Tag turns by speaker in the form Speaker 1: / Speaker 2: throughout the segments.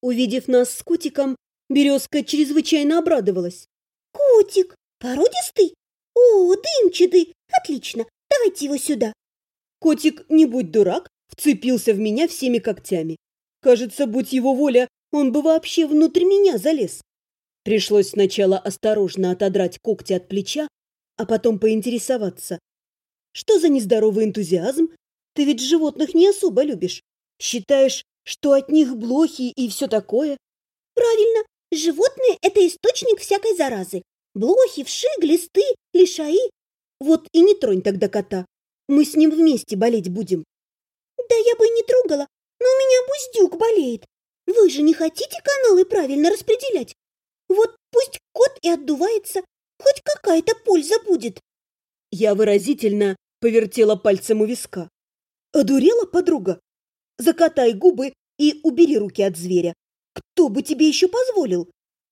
Speaker 1: Увидев нас с котиком, Березка чрезвычайно обрадовалась.
Speaker 2: «Котик, породистый? О, дымчатый! Отлично, давайте его сюда!»
Speaker 1: Котик, не будь дурак, вцепился в меня всеми когтями. Кажется, будь его воля, он бы вообще внутрь меня залез. Пришлось сначала осторожно отодрать когти от плеча, а потом поинтересоваться. Что за нездоровый энтузиазм? Ты ведь животных не особо любишь. Считаешь, что от них блохи и все такое?
Speaker 2: «Правильно, животные – это источник всякой заразы. Блохи, вши, глисты, лишаи.
Speaker 1: Вот и не тронь тогда кота. Мы с ним вместе болеть будем».
Speaker 2: Да я бы и не трогала, но у меня Буздюк болеет. Вы же не хотите каналы правильно распределять? Вот пусть кот и отдувается, хоть какая-то польза будет.
Speaker 1: Я выразительно повертела пальцем у виска. Одурела, подруга? Закатай губы и убери руки от зверя. Кто бы тебе еще позволил?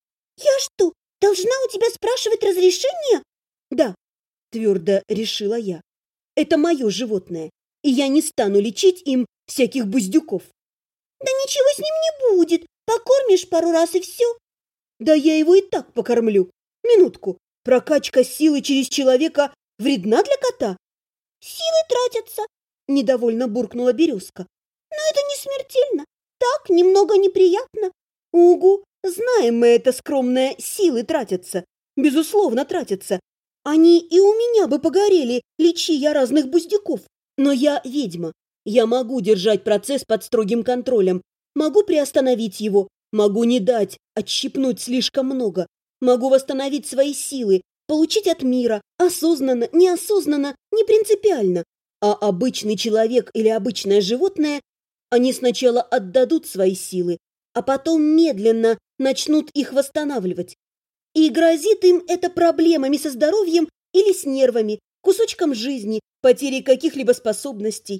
Speaker 2: Я что, должна у тебя спрашивать разрешение?
Speaker 1: Да, твердо решила я. Это мое животное, и я не стану лечить им всяких буздюков.
Speaker 2: Да ничего с ним не будет. Покормишь пару раз и все.
Speaker 1: Да я его и так покормлю. Минутку. Прокачка силы через человека вредна для кота?
Speaker 2: Силы тратятся,
Speaker 1: Недовольно буркнула Березка.
Speaker 2: но это не смертельно. Так, немного неприятно.
Speaker 1: Угу, знаем мы это скромное, силы тратятся. Безусловно, тратятся. Они и у меня бы погорели, лечи я разных буздюков. Но я ведьма. Я могу держать процесс под строгим контролем. Могу приостановить его. Могу не дать, отщипнуть слишком много. Могу восстановить свои силы, получить от мира. Осознанно, неосознанно, не принципиально. А обычный человек или обычное животное, они сначала отдадут свои силы, а потом медленно начнут их восстанавливать. И грозит им это проблемами со здоровьем или с нервами, кусочком жизни, потерей каких-либо способностей.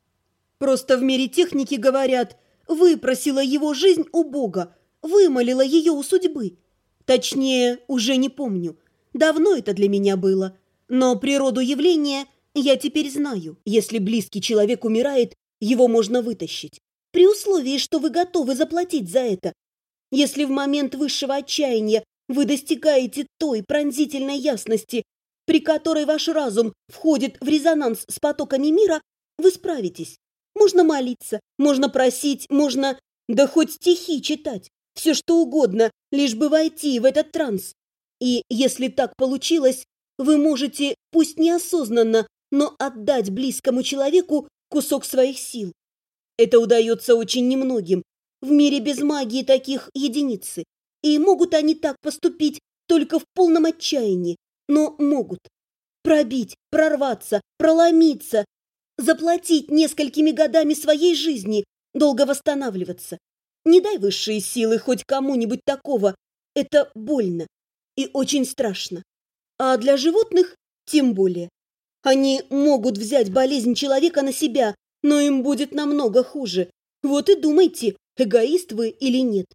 Speaker 1: Просто в мире техники говорят, выпросила его жизнь у Бога, вымолила ее у судьбы. Точнее, уже не помню. Давно это для меня было. Но природу явления я теперь знаю. Если близкий человек умирает, его можно вытащить. При условии, что вы готовы заплатить за это. Если в момент высшего отчаяния вы достигаете той пронзительной ясности, при которой ваш разум входит в резонанс с потоками мира, вы справитесь. Можно молиться, можно просить, можно, да хоть стихи читать. Все что угодно, лишь бы войти в этот транс. И если так получилось, вы можете, пусть неосознанно, но отдать близкому человеку кусок своих сил. Это удается очень немногим. В мире без магии таких единицы. И могут они так поступить только в полном отчаянии, но могут. Пробить, прорваться, проломиться, заплатить несколькими годами своей жизни, долго восстанавливаться. Не дай высшие силы хоть кому-нибудь такого. Это больно и очень страшно. А для животных тем более. Они могут взять болезнь человека на себя, но им будет намного хуже. Вот и думайте, эгоист вы или нет.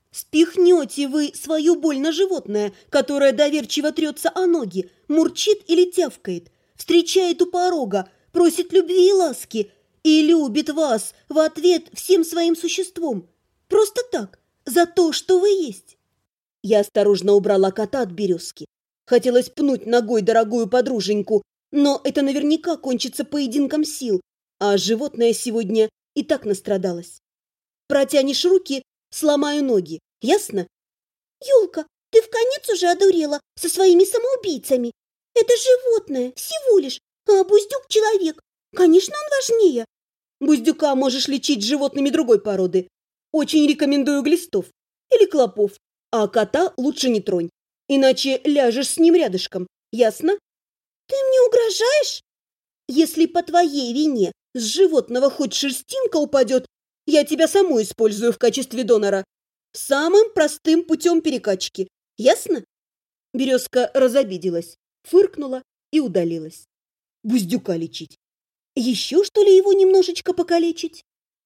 Speaker 1: Спихнете вы свою боль на животное, которое доверчиво трется о ноги, мурчит или тявкает, встречает у порога, просит любви и ласки и любит вас в ответ всем своим существом. Просто так, за то, что вы есть. Я осторожно убрала кота от Березки. Хотелось пнуть ногой дорогую подруженьку, но это наверняка кончится поединком сил, а животное сегодня и так настрадалось. Протянешь руки, сломаю ноги, ясно?
Speaker 2: Юлка, ты вконец уже одурела со своими самоубийцами. Это животное, всего лишь, а Буздюк человек. Конечно, он важнее.
Speaker 1: Буздюка можешь лечить животными другой породы. Очень рекомендую глистов или клопов, а кота лучше не тронь, иначе ляжешь с ним рядышком, ясно?
Speaker 2: Ты мне угрожаешь?
Speaker 1: Если по твоей вине с животного хоть шерстинка упадет, я тебя саму использую в качестве донора. Самым простым путем перекачки. Ясно? Березка разобиделась, фыркнула и удалилась. Буздюка лечить. Еще, что ли, его немножечко покалечить?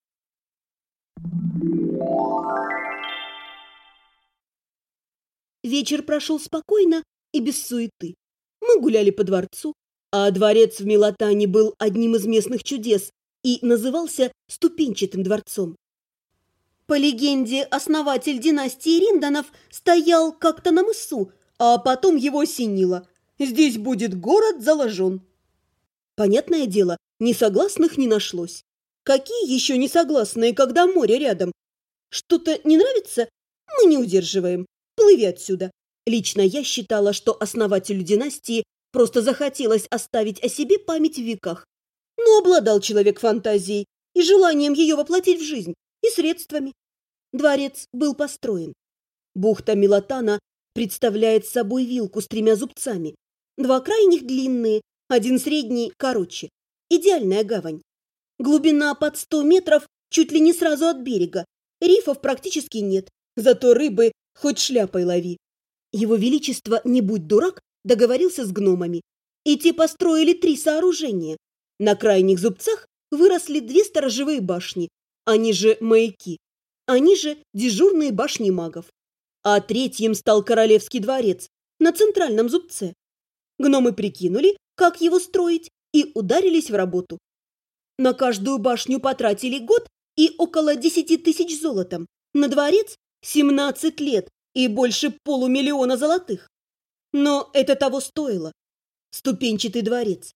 Speaker 1: Вечер прошел спокойно и без суеты. Мы гуляли по дворцу, а дворец в Милотане был одним из местных чудес и назывался Ступенчатым дворцом. По легенде, основатель династии Ринданов стоял как-то на мысу, а потом его осенило. Здесь будет город заложен. Понятное дело, несогласных не нашлось. Какие еще несогласные, когда море рядом? Что-то не нравится? Мы не удерживаем. Плыви отсюда. Лично я считала, что основателю династии просто захотелось оставить о себе память в веках. Но обладал человек фантазией и желанием ее воплотить в жизнь, и средствами. Дворец был построен. Бухта Милотана представляет собой вилку с 3 зубцами. 2 крайних длинные, 1 средний короче. Идеальная гавань. Глубина под 100 метров чуть ли не сразу от берега. Рифов практически нет, зато рыбы хоть шляпой лови. Его Величество, не будь дурак, договорился с гномами. И те построили 3 сооружения. На крайних зубцах выросли 2 сторожевые башни, они же маяки, они же дежурные башни магов. А 3-м стал королевский дворец на центральном зубце. Гномы прикинули, как его строить, и ударились в работу. На каждую башню потратили год и около 10 тысяч золотом. На дворец 17 лет и больше 500 000 золотых. Но это того стоило. Ступенчатый дворец.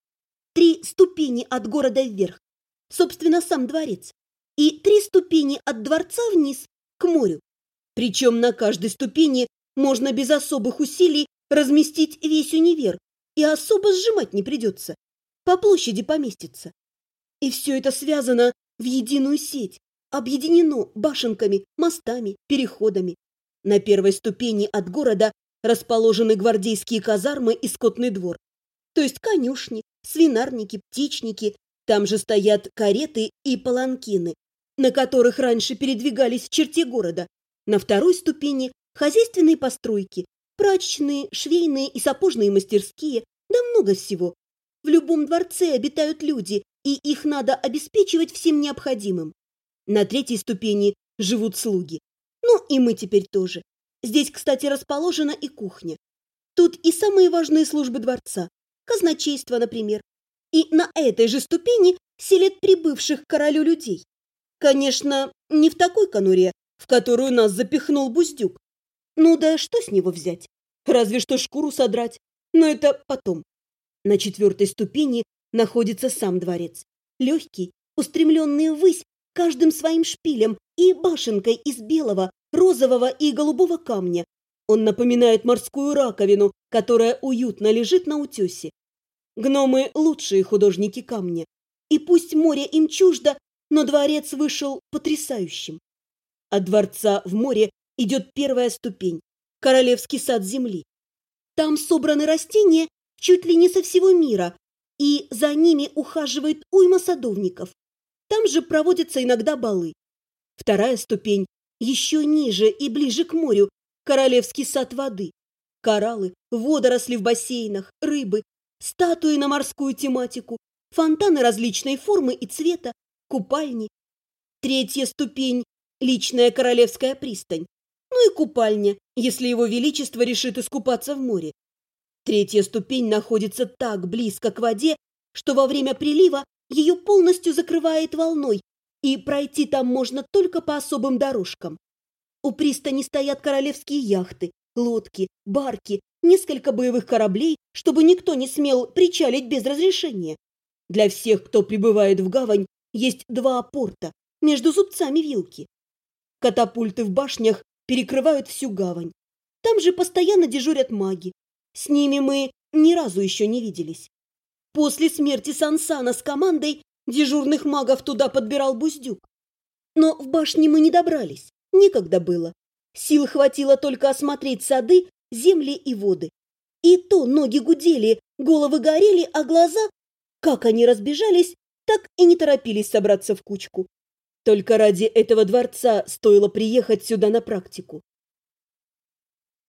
Speaker 1: 3 ступени от города вверх, собственно, сам дворец. И 3 ступени от дворца вниз, к морю. Причем на каждой ступени можно без особых усилий разместить весь универ, и особо сжимать не придется. По площади поместится. И все это связано в единую сеть, объединено башенками, мостами, переходами. На 1-й ступени от города расположены гвардейские казармы и скотный двор. То есть конюшни, свинарники, птичники. Там же стоят кареты и паланкины, на которых раньше передвигались в черте города. На 2-й ступени хозяйственные постройки, прачечные, швейные и сапожные мастерские, да много всего. В любом дворце обитают люди, и их надо обеспечивать всем необходимым. На 3-й ступени живут слуги. Ну и мы теперь тоже. Здесь, кстати, расположена и кухня. Тут и самые важные службы дворца. Казначейство, например. И на этой же ступени селят прибывших к королю людей. Конечно, не в такой конуре, в которую нас запихнул Буздюк. Ну да что с него взять? Разве что шкуру содрать. Но это потом. На 4-й ступени находится сам дворец. Легкий, устремленный ввысь, каждым своим шпилем и башенкой из белого, розового и голубого камня. Он напоминает морскую раковину, которая уютно лежит на утесе. Гномы – лучшие художники камня. И пусть море им чуждо, но дворец вышел потрясающим. От дворца в море идет 1-я ступень – королевский сад земли. Там собраны растения чуть ли не со всего мира, и за ними ухаживает уйма садовников. Там же проводятся иногда балы. 2-я ступень еще ниже и ближе к морю – королевский сад воды. Кораллы, водоросли в бассейнах, рыбы, статуи на морскую тематику, фонтаны различной формы и цвета, купальни. 3-я ступень – личная королевская пристань. Ну и купальня, если его величество решит искупаться в море. 3-я ступень находится так близко к воде, что во время прилива ее полностью закрывает волной, и пройти там можно только по особым дорожкам. У пристани стоят королевские яхты, лодки, барки, несколько боевых кораблей, чтобы никто не смел причалить без разрешения. Для всех, кто прибывает в гавань, есть 2 порта между зубцами вилки. Катапульты в башнях перекрывают всю гавань. Там же постоянно дежурят маги. С ними мы ни разу еще не виделись. После смерти Сансана с командой дежурных магов туда подбирал Буздюк. Но в башне мы не добрались, некогда было. Сил хватило только осмотреть сады, земли и воды. И то ноги гудели, головы горели, а глаза, как они разбежались, так и не торопились собраться в кучку. Только ради этого дворца стоило приехать сюда на практику.